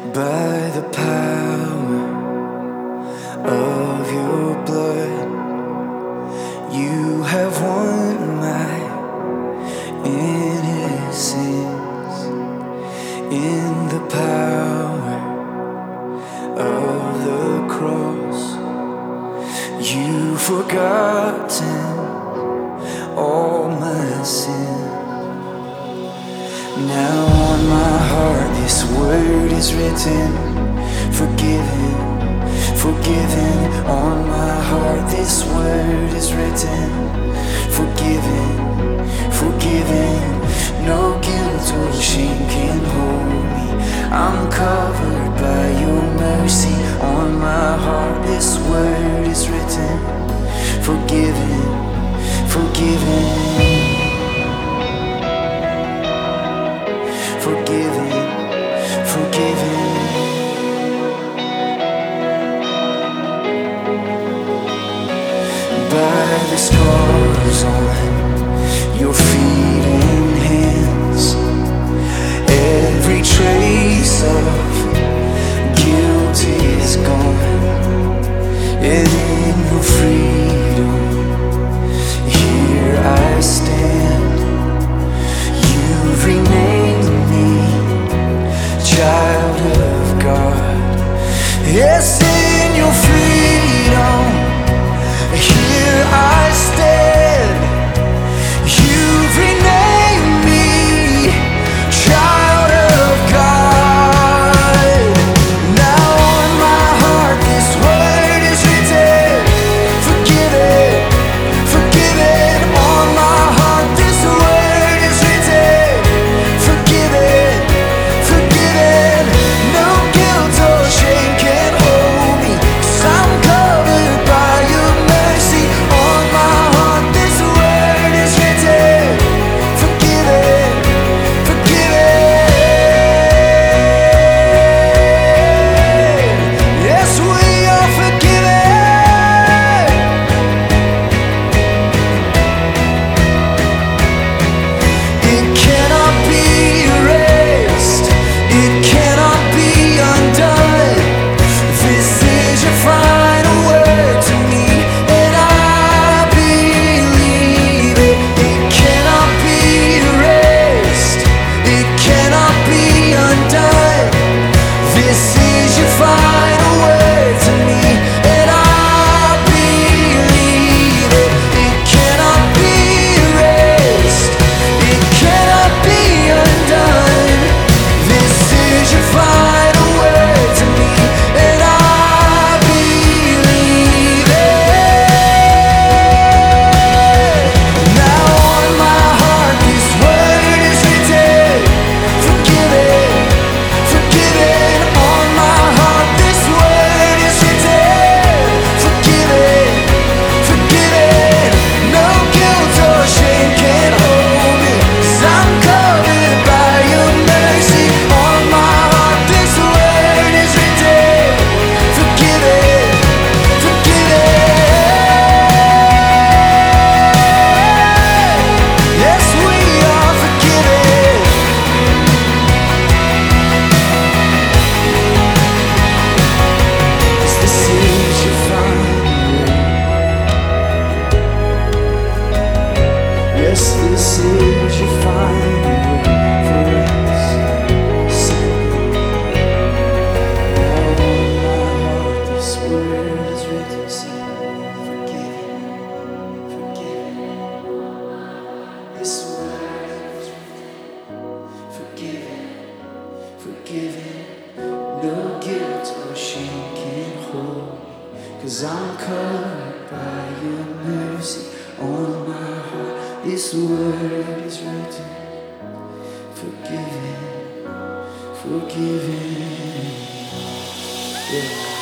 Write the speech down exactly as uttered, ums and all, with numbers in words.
By the power of your blood, you have won my innocence. In the power of the cross, you've forgotten all my sin. Now on my heart this word is written: forgiven, forgiven. On my heart this word is written: forgiven, forgiven. No guilt or shame can hold me. I'm covered by your mercy. On my heart this word is written: forgiven, forgiven. Forgiven, forgiven. By the scars on your feet and hands, every trace of guilt is gone. And in your freedom, here I stand. You've renamed me child of God. Yes, in your freedom, here I stand. You've renamed me child of God. Now on my heart this word is written: forgiven, forgiven. On my heart this word is written: forgiven, forgiven. No guilt or shame can hold me, 'cause I'm covered by your mercy. On my heart this word is written: forgiven, forgiven. Yes, we are forgiven. It cannot be erased, it cannot be undone. This is your final word to me, and I believe it. It cannot be erased, it cannot be undone. This is your final word to me, and I believe it. It cannot be erased, it cannot be undone. This is your final word to me, and I believe it. Now on my heart this word is written: forgiven, forgiven. On my heart this word is written: forgiven, forgiven. No guilt or shame can hold me, 'cause I'm covered by your mercy. On my heart this word is written: forgiven, forgiven. Yes, we are forgiven. Yes, this is your final word. Yes, this is your final word for us. Now on my heart this word is written: forgiven, forgiven. This word is written: forgiven, forgiven. No guilt or shame can hold me, 'cause I'm covered by your mercy. On my heart this word is written: forgiven, forgiven. Yeah.